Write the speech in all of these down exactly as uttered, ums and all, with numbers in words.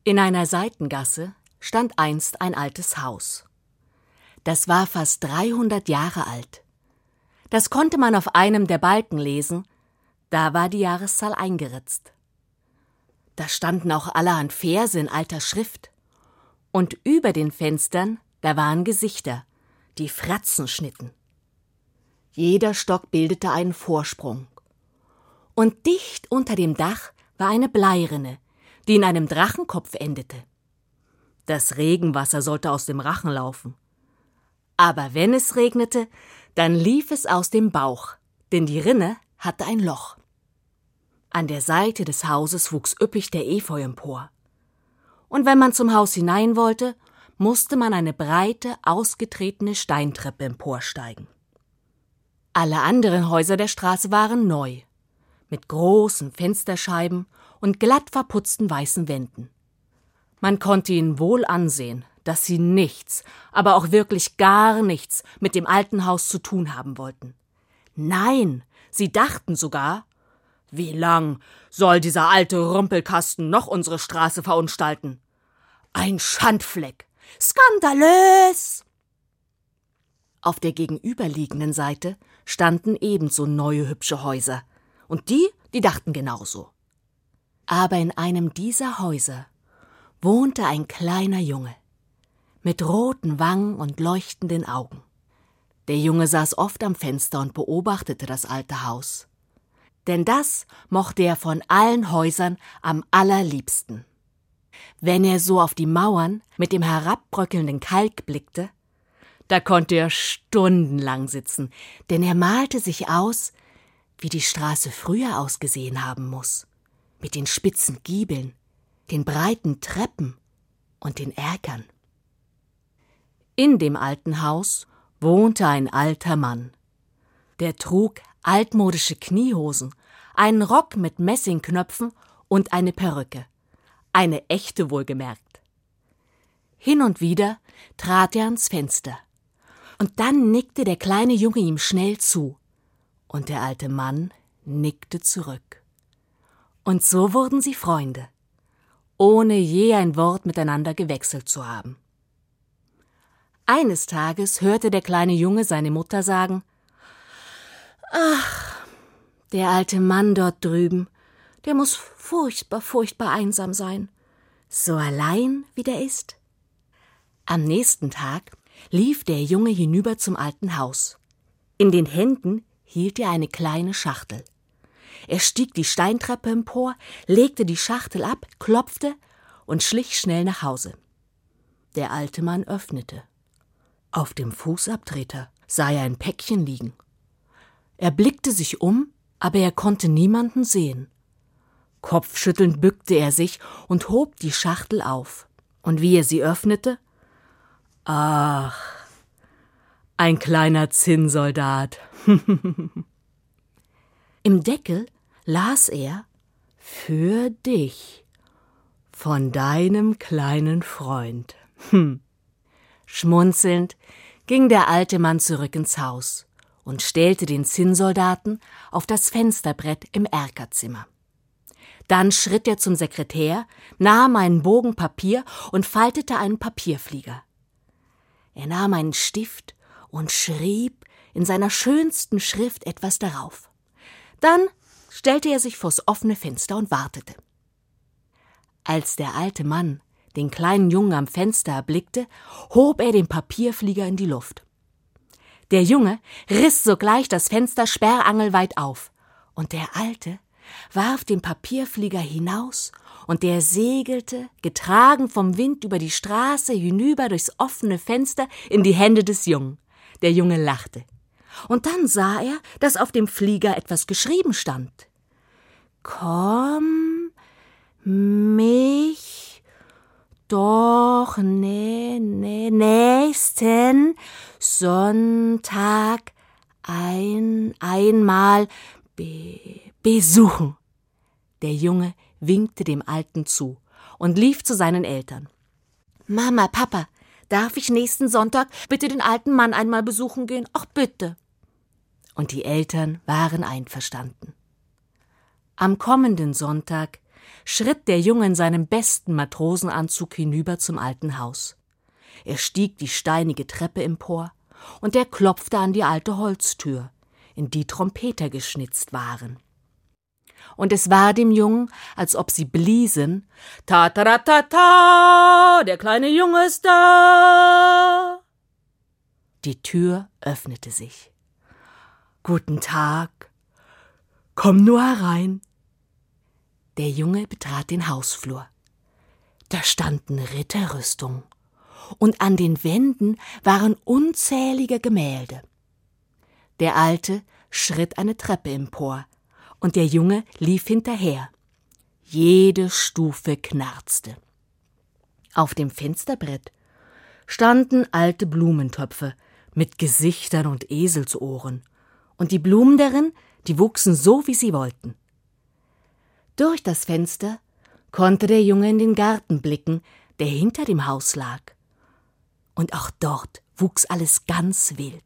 In einer Seitengasse stand einst ein altes Haus. Das war fast dreihundert Jahre alt. Das konnte man auf einem der Balken lesen, da war die Jahreszahl eingeritzt. Da standen auch allerhand Verse in alter Schrift. Und über den Fenstern, da waren Gesichter, die Fratzen schnitten. Jeder Stock bildete einen Vorsprung. Und dicht unter dem Dach war eine Bleirinne, die in einem Drachenkopf endete. Das Regenwasser sollte aus dem Rachen laufen. Aber wenn es regnete, dann lief es aus dem Bauch, denn die Rinne hatte ein Loch. An der Seite des Hauses wuchs üppig der Efeu empor. Und wenn man zum Haus hinein wollte, musste man eine breite, ausgetretene Steintreppe emporsteigen. Alle anderen Häuser der Straße waren neu, mit großen Fensterscheiben und glatt verputzten weißen Wänden. Man konnte ihnen wohl ansehen, dass sie nichts, aber auch wirklich gar nichts mit dem alten Haus zu tun haben wollten. Nein, sie dachten sogar, wie lang soll dieser alte Rumpelkasten noch unsere Straße verunstalten? Ein Schandfleck! Skandalös! Auf der gegenüberliegenden Seite standen ebenso neue hübsche Häuser, und die, die dachten genauso. Aber in einem dieser Häuser wohnte ein kleiner Junge mit roten Wangen und leuchtenden Augen. Der Junge saß oft am Fenster und beobachtete das alte Haus. Denn das mochte er von allen Häusern am allerliebsten. Wenn er so auf die Mauern mit dem herabbröckelnden Kalk blickte, da konnte er stundenlang sitzen, denn er malte sich aus, wie die Straße früher ausgesehen haben muss, mit den spitzen Giebeln, den breiten Treppen und den Erkern. In dem alten Haus wohnte ein alter Mann. Der trug altmodische Kniehosen, einen Rock mit Messingknöpfen und eine Perücke. Eine echte wohlgemerkt. Hin und wieder trat er ans Fenster. Und dann nickte der kleine Junge ihm schnell zu. Und der alte Mann nickte zurück. Und so wurden sie Freunde, ohne je ein Wort miteinander gewechselt zu haben. Eines Tages hörte der kleine Junge seine Mutter sagen: »Ach, der alte Mann dort drüben, der muss furchtbar, furchtbar einsam sein. So allein, wie der ist.« Am nächsten Tag lief der Junge hinüber zum alten Haus. In den Händen hielt er eine kleine Schachtel. Er stieg die Steintreppe empor, legte die Schachtel ab, klopfte und schlich schnell nach Hause. Der alte Mann öffnete. Auf dem Fußabtreter sah er ein Päckchen liegen. Er blickte sich um, aber er konnte niemanden sehen. Kopfschüttelnd bückte er sich und hob die Schachtel auf. Und wie er sie öffnete, ach, ein kleiner Zinnsoldat. Im Deckel las er: »Für dich, von deinem kleinen Freund.« Hm. Schmunzelnd ging der alte Mann zurück ins Haus und stellte den Zinnsoldaten auf das Fensterbrett im Erkerzimmer. Dann schritt er zum Sekretär, nahm einen Bogen Papier und faltete einen Papierflieger. Er nahm einen Stift und schrieb in seiner schönsten Schrift etwas darauf. Dann stellte er sich vors offene Fenster und wartete. Als der alte Mann den kleinen Jungen am Fenster erblickte, hob er den Papierflieger in die Luft. Der Junge riss sogleich das Fenster sperrangelweit auf, und der Alte warf den Papierflieger hinaus, und der segelte, getragen vom Wind, über die Straße hinüber durchs offene Fenster in die Hände des Jungen. Der Junge lachte. Und dann sah er, dass auf dem Flieger etwas geschrieben stand. »Komm mich doch ne, ne, nächsten Sonntag ein, einmal be, besuchen.« Der Junge winkte dem Alten zu und lief zu seinen Eltern. »Mama, Papa, darf ich nächsten Sonntag bitte den alten Mann einmal besuchen gehen? Ach, bitte!« Und die Eltern waren einverstanden. Am kommenden Sonntag schritt der Junge in seinem besten Matrosenanzug hinüber zum alten Haus. Er stieg die steinige Treppe empor, und er klopfte an die alte Holztür, in die Trompeter geschnitzt waren. Und es war dem Jungen, als ob sie bliesen, ta ta ta ta ta, der kleine Junge ist da. Die Tür öffnete sich. »Guten Tag, komm nur herein.« Der Junge betrat den Hausflur. Da standen Ritterrüstungen, und an den Wänden waren unzählige Gemälde. Der Alte schritt eine Treppe empor, und der Junge lief hinterher. Jede Stufe knarzte. Auf dem Fensterbrett standen alte Blumentöpfe mit Gesichtern und Eselsohren, und die Blumen darin, die wuchsen so, wie sie wollten. Durch das Fenster konnte der Junge in den Garten blicken, der hinter dem Haus lag. Und auch dort wuchs alles ganz wild.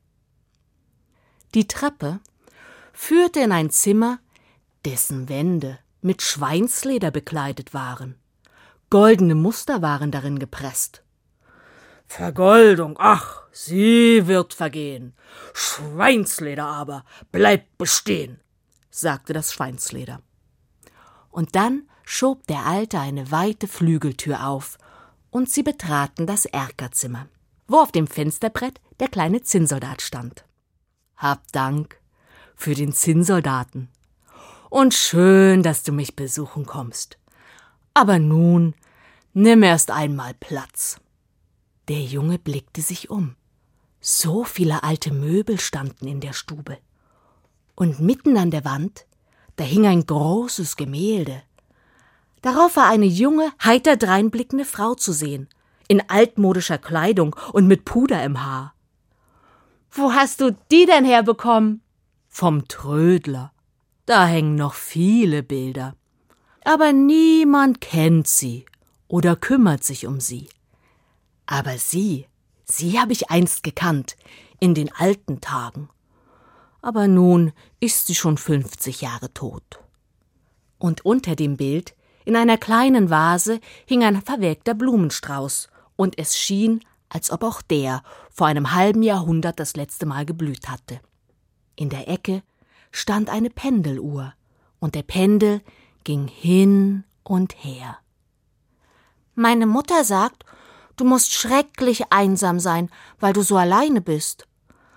Die Treppe führte in ein Zimmer, dessen Wände mit Schweinsleder bekleidet waren. Goldene Muster waren darin gepresst. »Vergoldung, ach, sie wird vergehen. Schweinsleder aber bleibt bestehen«, sagte das Schweinsleder. Und dann schob der Alte eine weite Flügeltür auf, und sie betraten das Erkerzimmer, wo auf dem Fensterbrett der kleine Zinnsoldat stand. »Hab Dank für den Zinnsoldaten und schön, dass du mich besuchen kommst. Aber nun nimm erst einmal Platz.« Der Junge blickte sich um. So viele alte Möbel standen in der Stube. Und mitten an der Wand, da hing ein großes Gemälde. Darauf war eine junge, heiter dreinblickende Frau zu sehen, in altmodischer Kleidung und mit Puder im Haar. »Wo hast du die denn herbekommen?« »Vom Trödler. Da hängen noch viele Bilder. Aber niemand kennt sie oder kümmert sich um sie. Aber sie, sie habe ich einst gekannt, in den alten Tagen. Aber nun ist sie schon fünfzig Jahre tot.« Und unter dem Bild, in einer kleinen Vase, hing ein verwelkter Blumenstrauß, und es schien, als ob auch der vor einem halben Jahrhundert das letzte Mal geblüht hatte. In der Ecke stand eine Pendeluhr, und der Pendel ging hin und her. »Meine Mutter sagt, du musst schrecklich einsam sein, weil du so alleine bist.«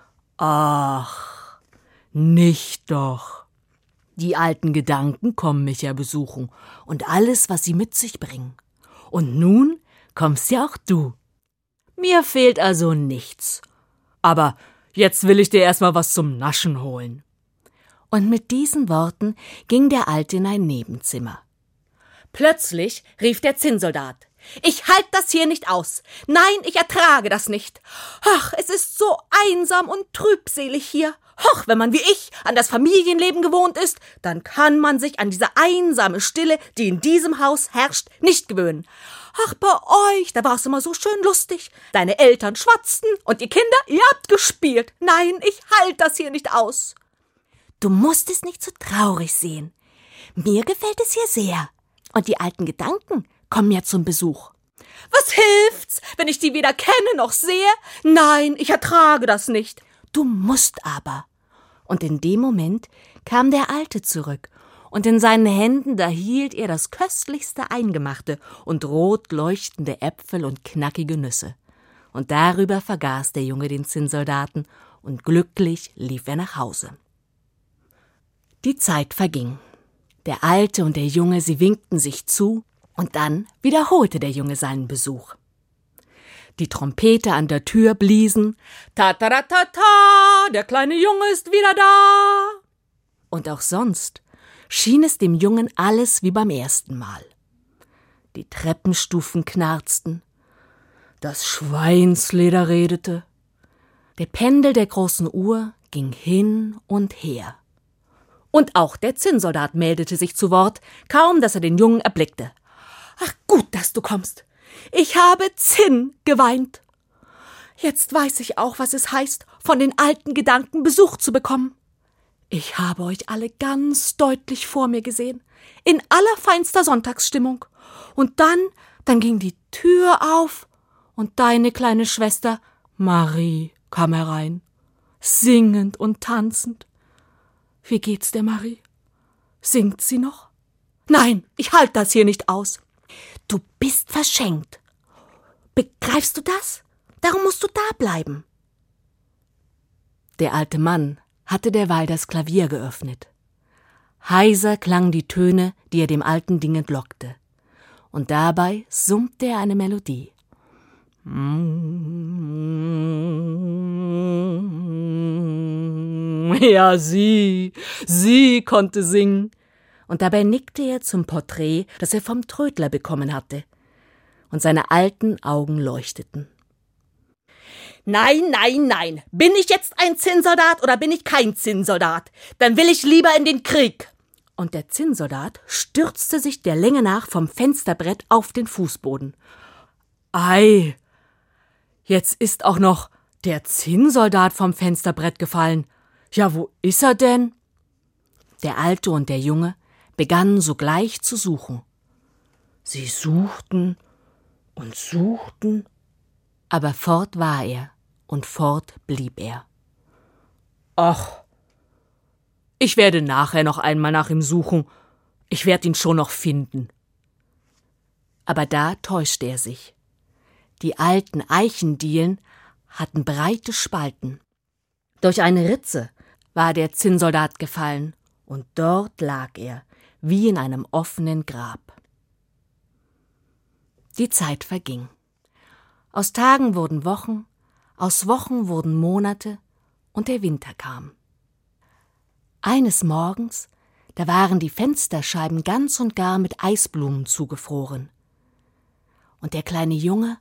»Ach, nicht doch. Die alten Gedanken kommen mich ja besuchen und alles, was sie mit sich bringen. Und nun kommst ja auch du. Mir fehlt also nichts. Aber jetzt will ich dir erstmal was zum Naschen holen.« Und mit diesen Worten ging der Alte in ein Nebenzimmer. Plötzlich rief der Zinnsoldat: »Ich halte das hier nicht aus. Nein, ich ertrage das nicht. Ach, es ist so einsam und trübselig hier. Ach, wenn man wie ich an das Familienleben gewohnt ist, dann kann man sich an diese einsame Stille, die in diesem Haus herrscht, nicht gewöhnen. Ach, bei euch, da war es immer so schön lustig. Deine Eltern schwatzten und ihr Kinder, ihr habt gespielt. Nein, ich halte das hier nicht aus.« »Du musst es nicht so traurig sehen. Mir gefällt es hier sehr. Und die alten Gedanken kommen ja zum Besuch.« »Was hilft's, wenn ich die weder kenne noch sehe? Nein, ich ertrage das nicht.« »Du musst aber.« Und in dem Moment kam der Alte zurück, und in seinen Händen, da hielt er das köstlichste Eingemachte und rot leuchtende Äpfel und knackige Nüsse. Und darüber vergaß der Junge den Zinnsoldaten, und glücklich lief er nach Hause. Die Zeit verging. Der Alte und der Junge, sie winkten sich zu, und dann wiederholte der Junge seinen Besuch. Die Trompeter an der Tür bliesen, ta ta ta ta ta, der kleine Junge ist wieder da. Und auch sonst schien es dem Jungen alles wie beim ersten Mal. Die Treppenstufen knarzten, das Schweinsleder redete, der Pendel der großen Uhr ging hin und her. Und auch der Zinnsoldat meldete sich zu Wort, kaum dass er den Jungen erblickte. »Ach, gut, dass du kommst. Ich habe Zinn geweint. Jetzt weiß ich auch, was es heißt, von den alten Gedanken Besuch zu bekommen. Ich habe euch alle ganz deutlich vor mir gesehen, in allerfeinster Sonntagsstimmung. Und dann, dann ging die Tür auf und deine kleine Schwester Marie kam herein, singend und tanzend. Wie geht's der Marie? Singt sie noch? Nein, ich halte das hier nicht aus. Du bist verschenkt. Begreifst du das? Darum musst du da bleiben. Der alte Mann hatte derweil das Klavier geöffnet. Heiser klangen die Töne, die er dem alten Ding entlockte. Und dabei summte er eine Melodie. Ja, sie, sie konnte singen. Und dabei nickte er zum Porträt, das er vom Trödler bekommen hatte. Und seine alten Augen leuchteten. Nein, nein, nein. Bin ich jetzt ein Zinnsoldat oder bin ich kein Zinnsoldat? Dann will ich lieber in den Krieg. Und der Zinnsoldat stürzte sich der Länge nach vom Fensterbrett auf den Fußboden. Ei, jetzt ist auch noch der Zinnsoldat vom Fensterbrett gefallen. Ja, wo ist er denn? Der Alte und der Junge begannen sogleich zu suchen. Sie suchten und suchten, aber fort war er und fort blieb er. Ach, ich werde nachher noch einmal nach ihm suchen. Ich werde ihn schon noch finden. Aber da täuschte er sich. Die alten Eichendielen hatten breite Spalten. Durch eine Ritze war der Zinnsoldat gefallen, und dort lag er, wie in einem offenen Grab. Die Zeit verging. Aus Tagen wurden Wochen, aus Wochen wurden Monate, und der Winter kam. Eines Morgens, da waren die Fensterscheiben ganz und gar mit Eisblumen zugefroren. Und der kleine Junge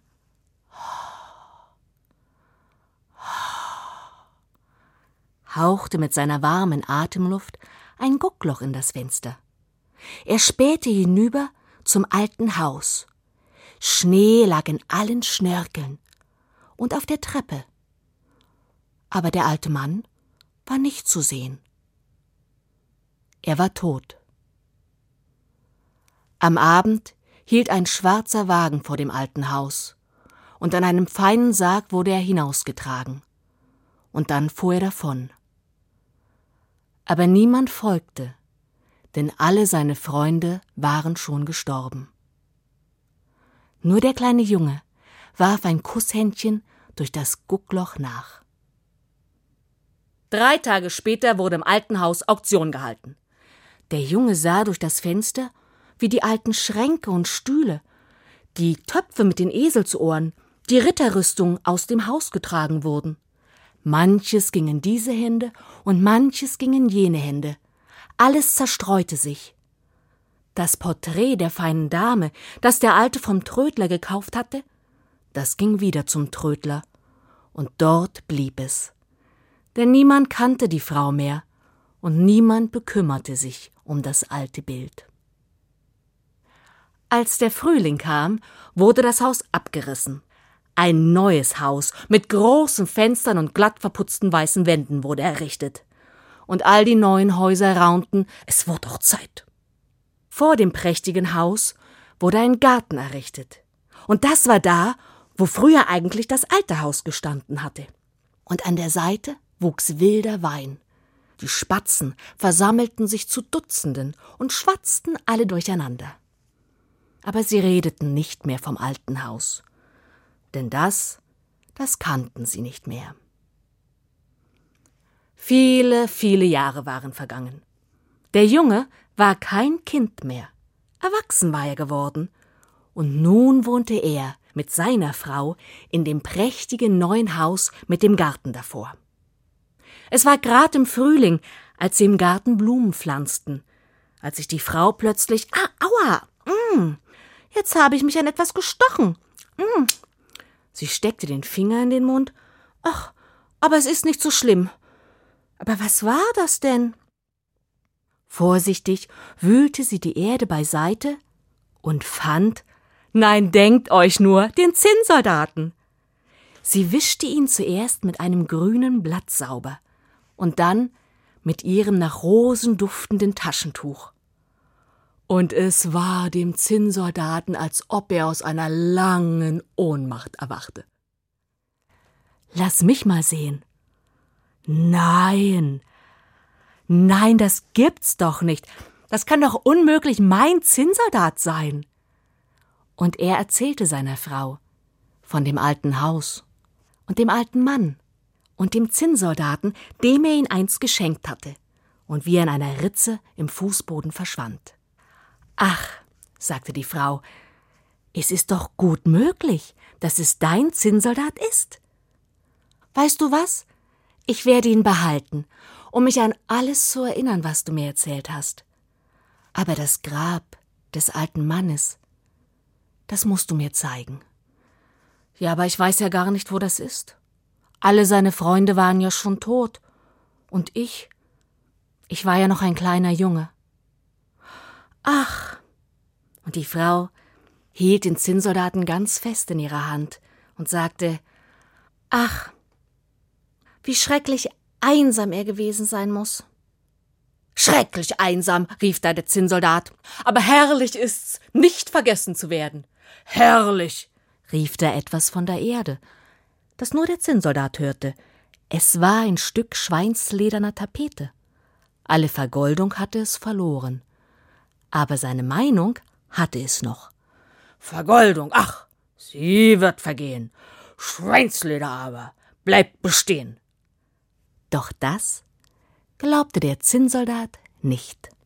hauchte mit seiner warmen Atemluft ein Guckloch in das Fenster. Er spähte hinüber zum alten Haus. Schnee lag in allen Schnörkeln und auf der Treppe. Aber der alte Mann war nicht zu sehen. Er war tot. Am Abend hielt ein schwarzer Wagen vor dem alten Haus, und an einem feinen Sarg wurde er hinausgetragen. Und dann fuhr er davon. Aber niemand folgte, denn alle seine Freunde waren schon gestorben. Nur der kleine Junge warf ein Kusshändchen durch das Guckloch nach. Drei Tage später wurde im alten Haus Auktion gehalten. Der Junge sah durch das Fenster, wie die alten Schränke und Stühle, die Töpfe mit den Eselsohren, die Ritterrüstung aus dem Haus getragen wurden. Manches ging in diese Hände und manches ging in jene Hände. Alles zerstreute sich. Das Porträt der feinen Dame, das der Alte vom Trödler gekauft hatte, das ging wieder zum Trödler, und dort blieb es. Denn niemand kannte die Frau mehr, und niemand bekümmerte sich um das alte Bild. Als der Frühling kam, wurde das Haus abgerissen. Ein neues Haus mit großen Fenstern und glatt verputzten weißen Wänden wurde errichtet. Und all die neuen Häuser raunten, es wurde auch Zeit. Vor dem prächtigen Haus wurde ein Garten errichtet. Und das war da, wo früher eigentlich das alte Haus gestanden hatte. Und an der Seite wuchs wilder Wein. Die Spatzen versammelten sich zu Dutzenden und schwatzten alle durcheinander. Aber sie redeten nicht mehr vom alten Haus. Denn das, das kannten sie nicht mehr. Viele, viele Jahre waren vergangen. Der Junge war kein Kind mehr. Erwachsen war er geworden. Und nun wohnte er mit seiner Frau in dem prächtigen neuen Haus mit dem Garten davor. Es war grad im Frühling, als sie im Garten Blumen pflanzten, als sich die Frau plötzlich, ah, aua, mm, jetzt habe ich mich an etwas gestochen. Mm. Sie steckte den Finger in den Mund. Ach, aber es ist nicht so schlimm. Aber was war das denn? Vorsichtig wühlte sie die Erde beiseite und fand, nein, denkt euch nur, den Zinnsoldaten. Sie wischte ihn zuerst mit einem grünen Blatt sauber und dann mit ihrem nach Rosen duftenden Taschentuch. Und es war dem Zinnsoldaten, als ob er aus einer langen Ohnmacht erwachte. »Lass mich mal sehen.« »Nein, nein, das gibt's doch nicht. Das kann doch unmöglich mein Zinnsoldat sein.« Und er erzählte seiner Frau von dem alten Haus und dem alten Mann und dem Zinnsoldaten, dem er ihn einst geschenkt hatte, und wie er in einer Ritze im Fußboden verschwand. »Ach«, sagte die Frau, »es ist doch gut möglich, dass es dein Zinnsoldat ist. Weißt du was? Ich werde ihn behalten, um mich an alles zu erinnern, was du mir erzählt hast. Aber das Grab des alten Mannes, das musst du mir zeigen.« »Ja, aber ich weiß ja gar nicht, wo das ist. Alle seine Freunde waren ja schon tot. Und ich, ich war ja noch ein kleiner Junge.« »Ach«, und die Frau hielt den Zinnsoldaten ganz fest in ihrer Hand und sagte, »Ach, wie schrecklich einsam er gewesen sein muss.« »Schrecklich einsam«, rief da der Zinnsoldat, »aber herrlich ist's, nicht vergessen zu werden.« »Herrlich«, rief da etwas von der Erde, das nur der Zinnsoldat hörte. Es war ein Stück schweinslederner Tapete. Alle Vergoldung hatte es verloren. Aber seine Meinung hatte es noch. »Vergoldung, ach, sie wird vergehen. Schweinsleder aber bleibt bestehen.« Doch das glaubte der Zinnsoldat nicht.